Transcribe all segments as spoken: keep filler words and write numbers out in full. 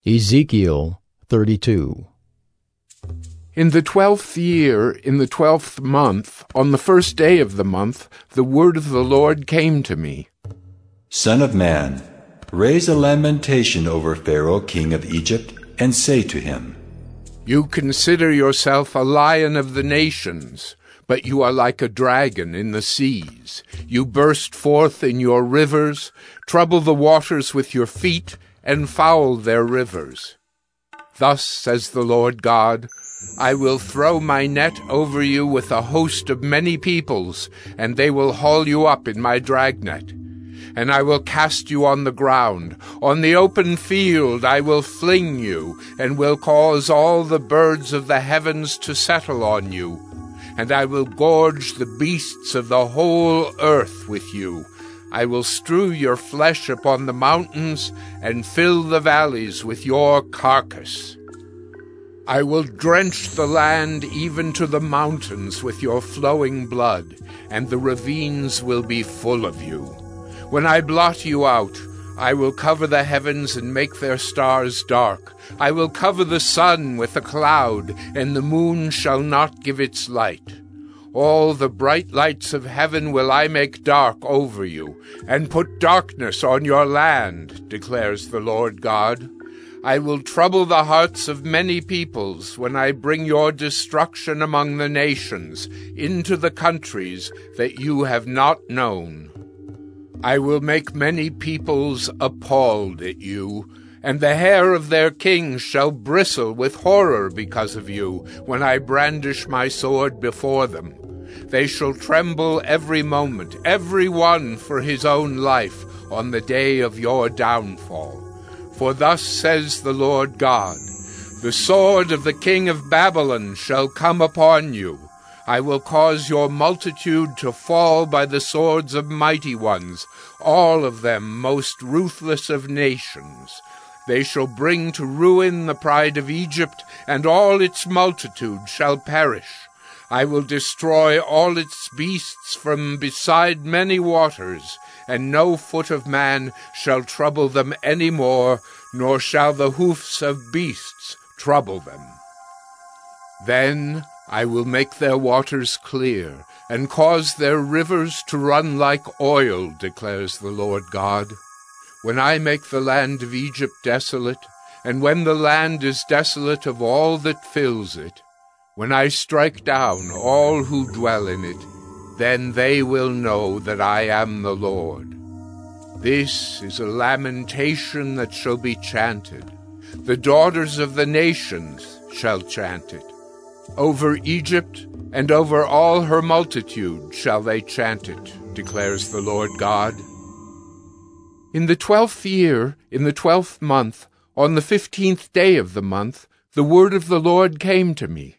Ezekiel thirty-two. In the twelfth year, in the twelfth month, on the first day of the month, the word of the Lord came to me. Son of man, raise a lamentation over Pharaoh, king of Egypt, and say to him, You consider yourself a lion of the nations, but you are like a dragon in the seas. You burst forth in your rivers, trouble the waters with your feet, and foul their rivers. Thus says the Lord God, I will throw my net over you with a host of many peoples, and they will haul you up in my dragnet. And I will cast you on the ground. On the open field I will fling you, and will cause all the birds of the heavens to settle on you. And I will gorge the beasts of the whole earth with you. I will strew your flesh upon the mountains, and fill the valleys with your carcass. I will drench the land even to the mountains with your flowing blood, and the ravines will be full of you. When I blot you out, I will cover the heavens and make their stars dark. I will cover the sun with a cloud, and the moon shall not give its light. All the bright lights of heaven will I make dark over you, and put darkness on your land, declares the Lord God. I will trouble the hearts of many peoples when I bring your destruction among the nations, into the countries that you have not known. I will make many peoples appalled at you, and the hair of their kings shall bristle with horror because of you, when I brandish my sword before them. They shall tremble every moment, every one for his own life, on the day of your downfall. For thus says the Lord God, the sword of the king of Babylon shall come upon you. I will cause your multitude to fall by the swords of mighty ones, all of them most ruthless of nations. They shall bring to ruin the pride of Egypt, and all its multitude shall perish. I will destroy all its beasts from beside many waters, and no foot of man shall trouble them any more, nor shall the hoofs of beasts trouble them. Then I will make their waters clear, and cause their rivers to run like oil, declares the Lord God. When I make the land of Egypt desolate, and when the land is desolate of all that fills it, when I strike down all who dwell in it, then they will know that I am the Lord. This is a lamentation that shall be chanted. The daughters of the nations shall chant it. Over Egypt and over all her multitude shall they chant it, declares the Lord God. In the twelfth year, in the twelfth month, on the fifteenth day of the month, the word of the Lord came to me.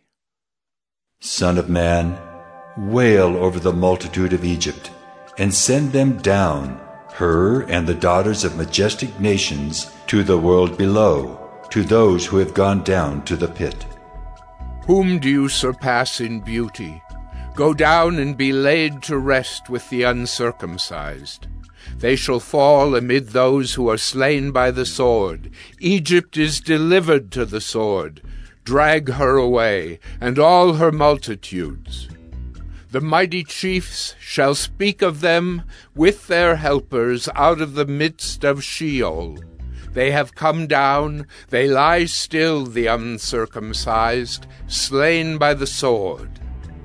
Son of man, wail over the multitude of Egypt, and send them down, her and the daughters of majestic nations, to the world below, to those who have gone down to the pit. Whom do you surpass in beauty? Go down and be laid to rest with the uncircumcised. They shall fall amid those who are slain by the sword. Egypt is delivered to the sword. Drag her away, and all her multitudes. The mighty chiefs shall speak of them with their helpers out of the midst of Sheol. They have come down, they lie still, the uncircumcised, slain by the sword.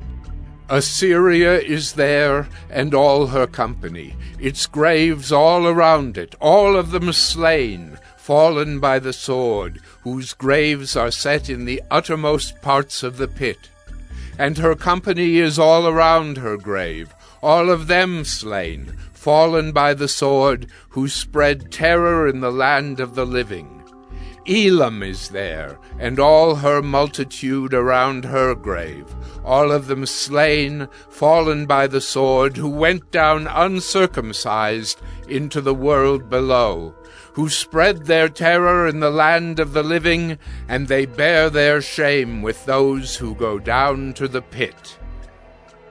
Assyria is there, and all her company, its graves all around it, all of them slain, fallen by the sword, whose graves are set in the uttermost parts of the pit. And her company is all around her grave, all of them slain, fallen by the sword, who spread terror in the land of the living. Elam is there, and all her multitude around her grave, all of them slain, fallen by the sword, who went down uncircumcised into the world below, who spread their terror in the land of the living, and they bear their shame with those who go down to the pit.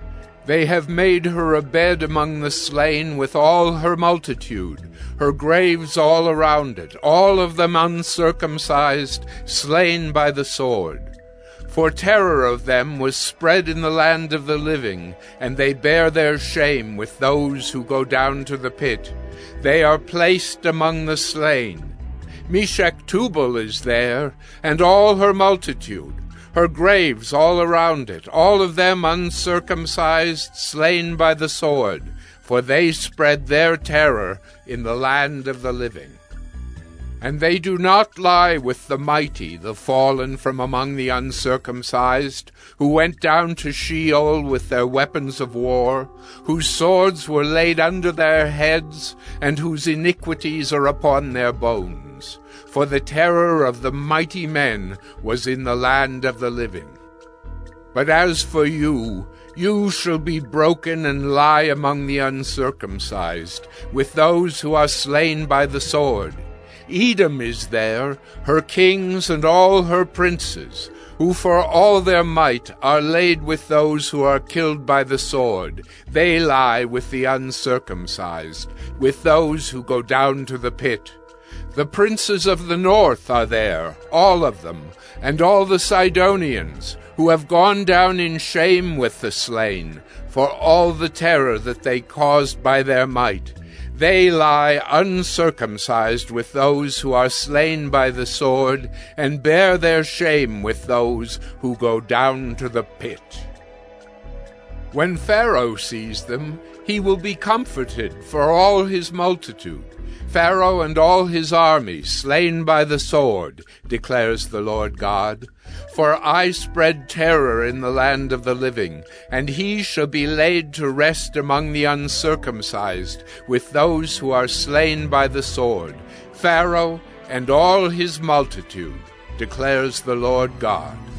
They have made her a bed among the slain with all her multitude, her graves all around it, all of them uncircumcised, slain by the sword. For terror of them was spread in the land of the living, and they bear their shame with those who go down to the pit. They are placed among the slain. Meshech Tubal is there, and all her multitude, her graves all around it, all of them uncircumcised, slain by the sword, for they spread their terror in the land of the living. And they do not lie with the mighty, the fallen from among the uncircumcised, who went down to Sheol with their weapons of war, whose swords were laid under their heads, and whose iniquities are upon their bones. For the terror of the mighty men was in the land of the living. But as for you, you shall be broken and lie among the uncircumcised, with those who are slain by the sword. Edom is there, her kings and all her princes, who for all their might are laid with those who are killed by the sword. They lie with the uncircumcised, with those who go down to the pit. The princes of the north are there, all of them, and all the Sidonians, who have gone down in shame with the slain, for all the terror that they caused by their might. They lie uncircumcised with those who are slain by the sword, and bear their shame with those who go down to the pit. When Pharaoh sees them, he will be comforted for all his multitude. Pharaoh and all his army slain by the sword, declares the Lord God. For I spread terror in the land of the living, and he shall be laid to rest among the uncircumcised, with those who are slain by the sword, Pharaoh and all his multitude, declares the Lord God.